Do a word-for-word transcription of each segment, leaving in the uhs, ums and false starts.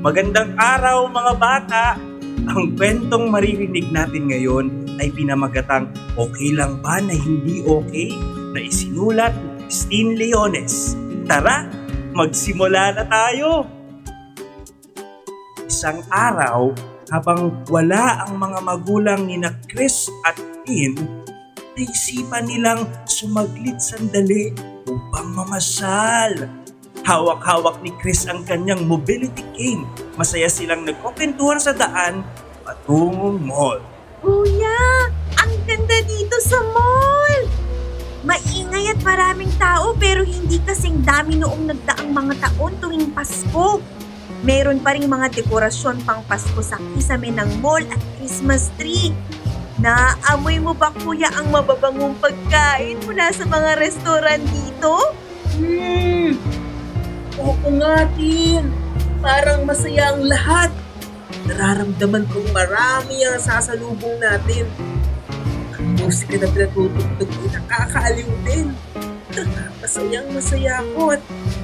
Magandang araw mga bata! Ang kwentong maririnig natin ngayon ay pinamagatang Okay Lang Ba na Hindi Okay na isinulat ni Christine Leones. Tara, magsimula na tayo! Isang araw, habang wala ang mga magulang ni na Chris at Tin, naisipan nilang sumaglit sandali upang mamasyal. Hawak-hawak ni Chris ang kanyang mobility cane. Masaya silang nagkukwentuhan sa daan patungong mall. Kuya, ang ganda dito sa mall! Maingay at maraming tao pero hindi kasing dami noong nagdaang mga taon tuwing Pasko. Meron pa ring mga dekorasyon pang Pasko sa kisame ng mall at Christmas tree. Naamoy mo ba kuya ang mababangong pagkain mula sa mga restaurant dito? Hmm, oo nga Tin. Parang masaya ang lahat. Nararamdaman kong marami ang sasalubong natin. Ang musika na pinatutugtog ay nakakaaliw din. Masayang masaya ako at...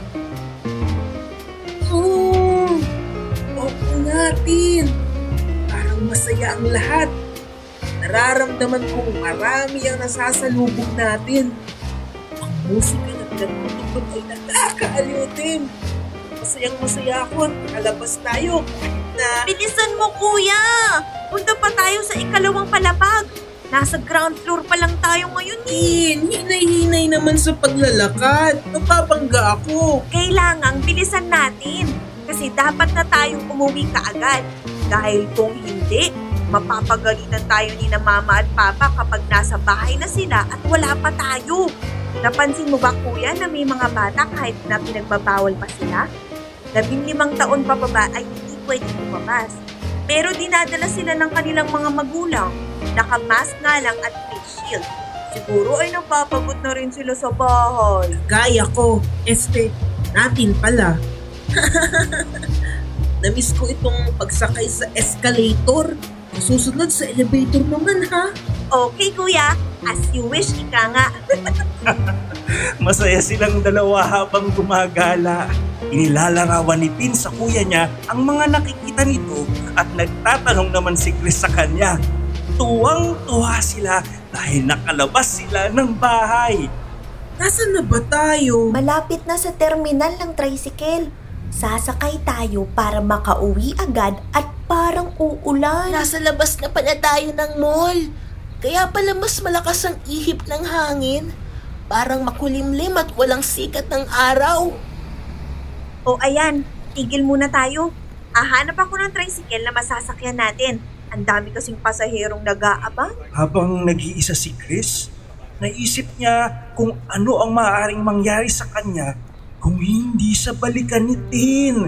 Oo, oo nga Tin. Parang masaya ang lahat. Nararamdaman kong marami ang nasasalubong natin. Ang musika na pinatutugtog ay nakakaaliw din. Masayang masaya ako at nakalabas tayo. Na... Bilisan mo kuya! Punta pa tayo sa ikalawang palapag. Nasa ground floor pa lang tayo ngayon eh. Tin, hinay-hinay naman sa paglalakad. Napapangga ako. Kailangang bilisan natin kasi dapat na tayong umuwi kaagad. Dahil kung hindi, mapapagalitan tayo ni na mama at papa kapag nasa bahay na sila at wala pa tayo. Napansin mo ba kuya na may mga bata kahit na pinagbabawal pa sila? Labing limang taon pa baba ay hindi pwedeng lumabas. Pero dinadala sila ng kanilang mga magulang. Nakamask nga lang at face shield. Siguro ay napapagod na rin sila sa bahay. Gaya ko, este, natin pala. Namiss ko itong pagsakay sa escalator. Susunod sa elevator naman ha. Okay kuya, as you wish, ika nga. Masaya silang dalawa habang gumagala. Inilalarawan ni Tin sa kuya niya ang mga nakikita nito at nagtatanong naman si Chris sa kanya. Tuwang-tuwa sila dahil nakalabas sila ng bahay. Nasaan na ba tayo? Malapit na sa terminal ng tricycle. Sasakay tayo para makauwi agad at parang uulan. Nasa labas na pala tayo ng mall. Kaya pala mas malakas ang ihip ng hangin. Parang makulimlim at walang sikat ng araw. O ayan, tigil muna tayo. Ahanap ako ng tricycle na masasakyan natin. Ang dami kasing pasaherong nag-aabang. Habang nag-iisa si Chris, naisip niya kung ano ang maaaring mangyari sa kanya kung hindi sa balikan ni Tin.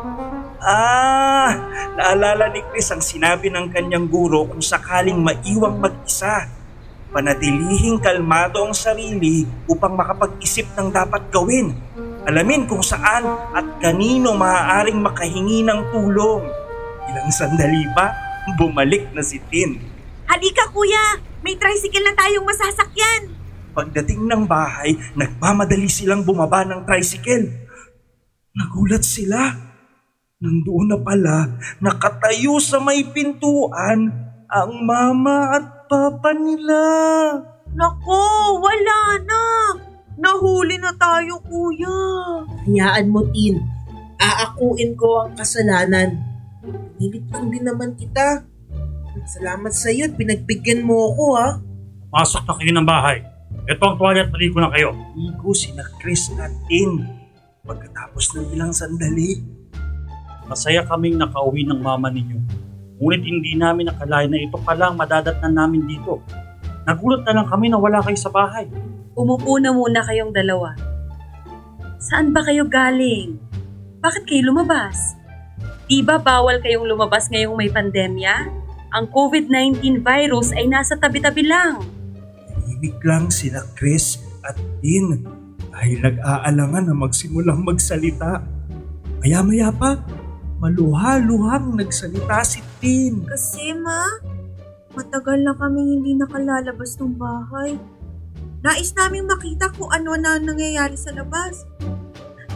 Ah, naalala ni Chris ang sinabi ng kanyang guro kung sakaling maiwang mag-isa. Panatilihing kalmado ang sarili upang makapag-isip ng dapat gawin. Alamin kung saan at kanino maaaring makahingi ng tulong. Ilang sandali pa, bumalik na si Tin. Halika kuya, may tricycle na tayong masasakyan. Pagdating ng bahay, nagmamadali silang bumaba ng tricycle. Nagulat sila. Nandoon na pala, nakatayo sa may pintuan, ang mama at papa nila. Nako, wala na. Nahuli na tayo kuya. Hayaan mo Tin. Aakuin ko ang kasalanan. Nilit lang din naman kita. Salamat sa iyo at pinagbigyan mo ako ha. Pasok na kayo ng bahay. Ito ang tuwalya at maligo na kayo. Ligo sina Chris at Tin. Pagkatapos ng ilang sandali, Masaya kaming nakauwi ng mama ninyo. Ngunit hindi namin nakalain na ito palang madadatnan namin dito. Nagulat na lang kami na wala kayo sa bahay. Umupo na muna kayong dalawa. Saan ba kayo galing? Bakit kayo lumabas? Di ba bawal kayong lumabas ngayong may pandemya? Ang covid nineteen virus ay nasa tabi-tabi lang. tahimik lang sina Chris at Tin dahil nag-aalangan na magsimulang magsalita. Maya-maya pa, maluha-luhang nagsalita si Tin. Kasi ma, matagal na kaming hindi nakalalabas ng bahay. Nais naming makita kung ano na nangyayari sa labas.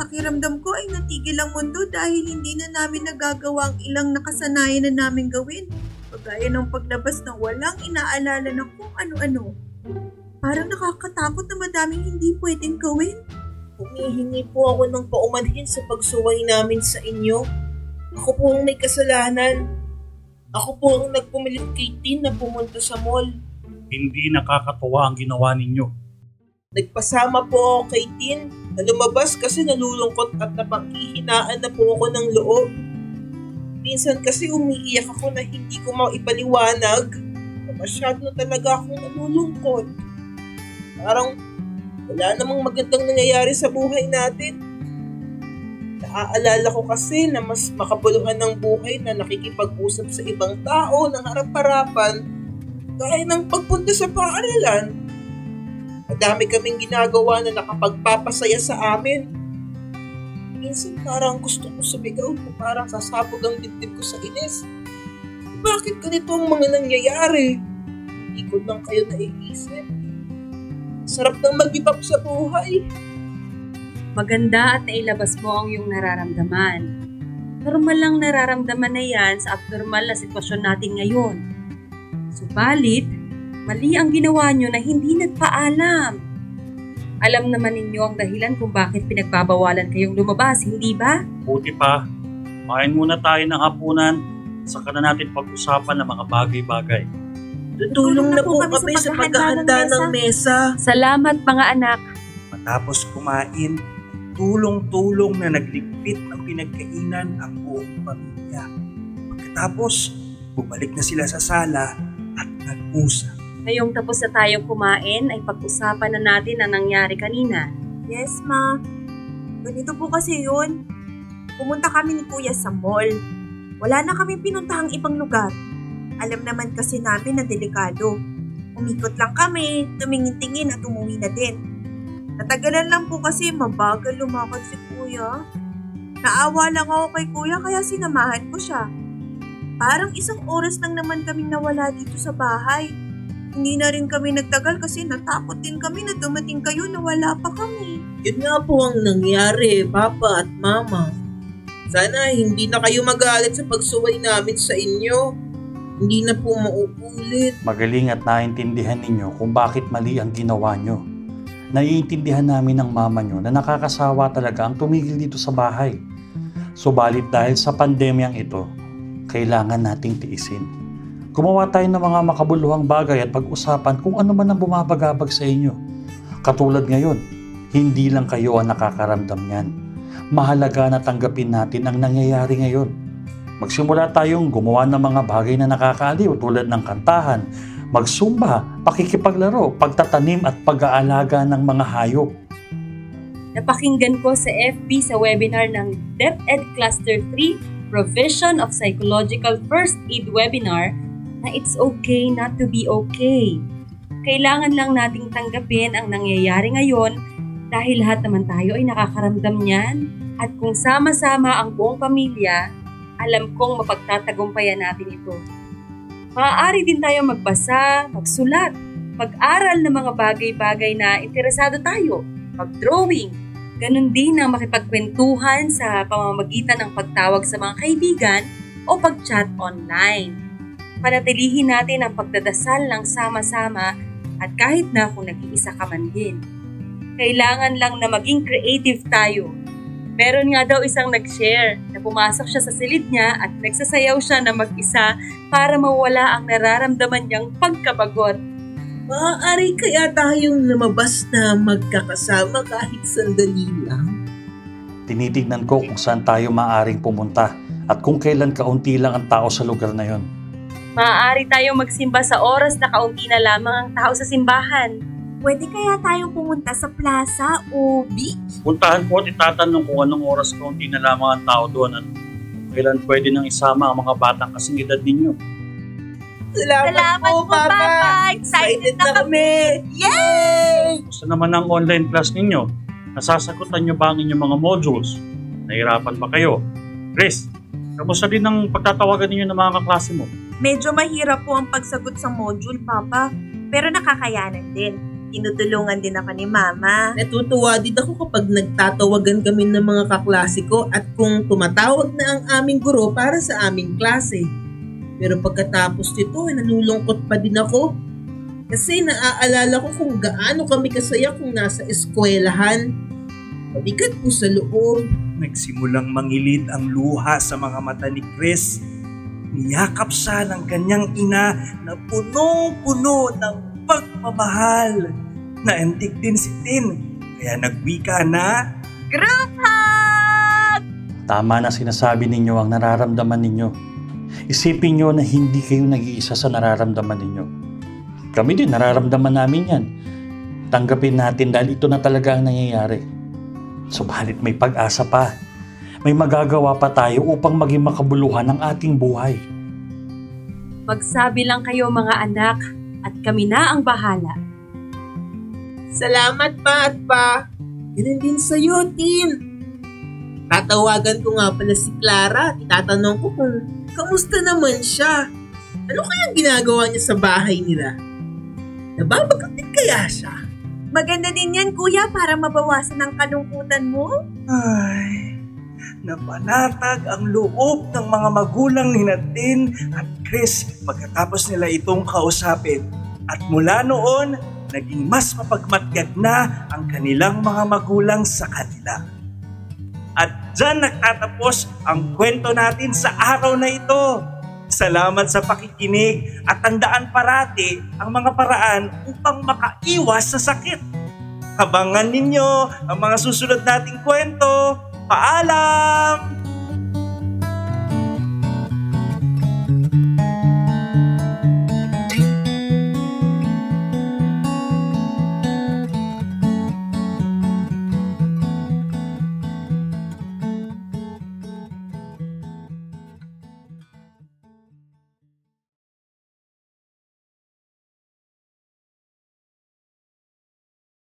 Pakiramdam ko ay natigil ang mundo dahil hindi na namin nagagawa ang ilang nakasanayan na namin gawin. Kagaya ng paglabas na walang inaalala ng kung ano-ano. Parang nakakatakot na madaming hindi pwedeng gawin. Humihingi po ako ng paumanhin sa pagsuway namin sa inyo. Ako po ang may kasalanan. Ako po ang nagpumilit kay Tin na pumunta sa mall. Hindi nakakatuwa ang ginawa ninyo. Nagpasama po ako kay Tin na lumabas kasi nalulungkot at napanghihinaan na po ako ng loob. Minsan kasi umiiyak ako na hindi ko maipaliwanag. Masyado na talaga akong nalulungkot. Parang wala namang magandang nangyayari sa buhay natin. Naaalala ko kasi na mas makabuluhan ng buhay na nakikipag-usap sa ibang tao ng harap-harapan gaya ng pagpunta sa paaralan. Madami kaming ginagawa na nakapagpapasaya sa amin. Minsan parang gusto ko sumigaw ko, parang sasabog ang dibdib ko sa inis. Bakit ganito ang mga nangyayari? Hindi ko lang kayo naiisip. Sarap nang mag-give up sa buhay. Maganda at nailabas mo ang iyong nararamdaman. Normal lang nararamdaman na yan sa abnormal na sitwasyon natin ngayon. Subalit, mali ang ginawa nyo na hindi nagpaalam. Alam naman ninyo ang dahilan kung bakit pinagbabawalan kayong lumabas, hindi ba? Buti pa, kumain muna tayo ng hapunan, saka na natin pag-usapan ng mga bagay-bagay. Tutulong na po kami sa paghahanda ng mesa. Salamat mga anak. Matapos kumain, tulong-tulong na nagligpit ng pinagkainan ang buong pamilya. Pagkatapos, bumalik na sila sa sala at nag-usap. Ngayong tapos na tayong kumain ay pag-usapan na natin ang nangyari kanina. Yes, ma. Ganito po kasi yun. Pumunta kami ni Kuya sa mall. Wala na kami pinuntahang ibang lugar. Alam naman kasi namin na delikado. Umikot lang kami, tumingin-tingin at umuwi na din. Natagalan lang po kasi mabagal lumakad si Kuya. Naawa lang ako kay Kuya kaya sinamahan ko siya. Parang isang oras lang naman kaming nawala dito sa bahay. Hindi na rin kami nagtagal kasi natakot din kami na dumating kayo na wala pa kami. Yun nga po ang nangyari, Papa at Mama. Sana hindi na kayo magalit sa pagsuway namin sa inyo. Hindi na po mauulit. Magaling at naiintindihan ninyo kung bakit mali ang ginawa nyo. Naiintindihan namin ng mama nyo na nakakasawa talaga ang tumigil dito sa bahay. Subalit dahil sa pandemyang ito, kailangan nating tiisin. Gumawa tayo ng mga makabuluhang bagay at pag-usapan kung ano man ang bumabagabag sa inyo. Katulad ngayon, hindi lang kayo ang nakakaramdam niyan. Mahalaga na tanggapin natin ang nangyayari ngayon. Magsimula tayong gumawa ng mga bagay na nakakaaliw tulad ng kantahan, magsumba, pakikipaglaro, pagtatanim at pag-aalaga ng mga hayop. Napakinggan ko sa F B sa webinar ng DepEd Cluster three Provision of Psychological First Aid Webinar na it's okay not to be okay. Kailangan lang nating tanggapin ang nangyayari ngayon dahil lahat naman tayo ay nakakaramdam niyan at kung sama-sama ang buong pamilya, alam kong mapagtatagumpayan natin ito. Maaari din tayo magbasa, magsulat, mag-aral ng mga bagay-bagay na interesado tayo, mag-drawing. Ganon din ang makipagkwentuhan sa pamamagitan ng pagtawag sa mga kaibigan o pag-chat online. Panatilihin natin ang pagdadasal ng sama-sama at kahit na kung nag-iisa ka man din. Kailangan lang na maging creative tayo. Meron nga daw isang nag-share na pumasok siya sa silid niya at nagsasayaw siya na mag-isa para mawala ang nararamdaman niyang pagkabagot. Maaari kaya tayong lumabas na magkakasama kahit sandali lang? Tinitignan ko kung saan tayo maaaring pumunta at kung kailan kaunti lang ang tao sa lugar na yon. Maaari tayong magsimba sa oras na kaunti na lamang ang tao sa simbahan. Pwede kaya tayong pumunta sa plaza o beach? Puntahan ko at itatanong kung anong oras kaunti na lamang ang tao doon at kailan pwede nang isama ang mga batang kasing edad ninyo. Salamat, Salamat po, po, Papa! Papa! Excited na kami! Yay! Gusto naman ang online class ninyo? Nasasagutan nyo ba ang inyong mga modules? Nahirapan ba kayo? Chris, kamusta din ang pagtatawagan ninyo ng mga kaklase mo? Medyo mahirap po ang pagsagot sa module, Papa. Pero nakakayanan din. Tinutulungan din ako ni Mama. Natutuwa din ako kapag nagtatawagan kami ng mga kaklase ko at kung tumatawag na ang aming guro para sa aming klase. Pero pagkatapos nito, nalulungkot pa din ako. Kasi naaalala ko kung gaano kami kasaya kung nasa eskwelahan. Mabigat po sa loob. Nagsimulang mangilid ang luha sa mga mata ni Chris. Niyakap siya ng kanyang ina na punong-puno ng pagmamahal. Naantig din si Tin, kaya nagwika na, Group hug! Tama na sinasabi ninyo ang nararamdaman ninyo. Isipin nyo na hindi kayo nag-iisa sa nararamdaman ninyo. Kami din, nararamdaman namin yan. Tanggapin natin dahil ito na talaga ang nangyayari. Subalit may pag-asa pa. May magagawa pa tayo upang maging makabuluhan ang ating buhay. Magsabi lang kayo mga anak at kami na ang bahala. Salamat pa at pa. Ganun din sa'yo, Tin. Tatawagan ko nga pala si Clara at itatanong ko kung kamusta naman siya. Ano kaya ginagawa niya sa bahay nila? Nababagat din kaya siya? Maganda din yan, Kuya, para mabawasan ang kalungkutan mo. ay, napanatag ang loob ng mga magulang ni Tin at Chris pagkatapos nila itong kausapin. At mula noon, naging mas mapagmatgag na ang kanilang mga magulang sa kanila. At dyan nagtatapos ang kwento natin sa araw na ito. Salamat sa pakikinig at tandaan parati ang mga paraan upang makaiwas sa sakit. Abangan ninyo ang mga susunod nating kwento. Paalam!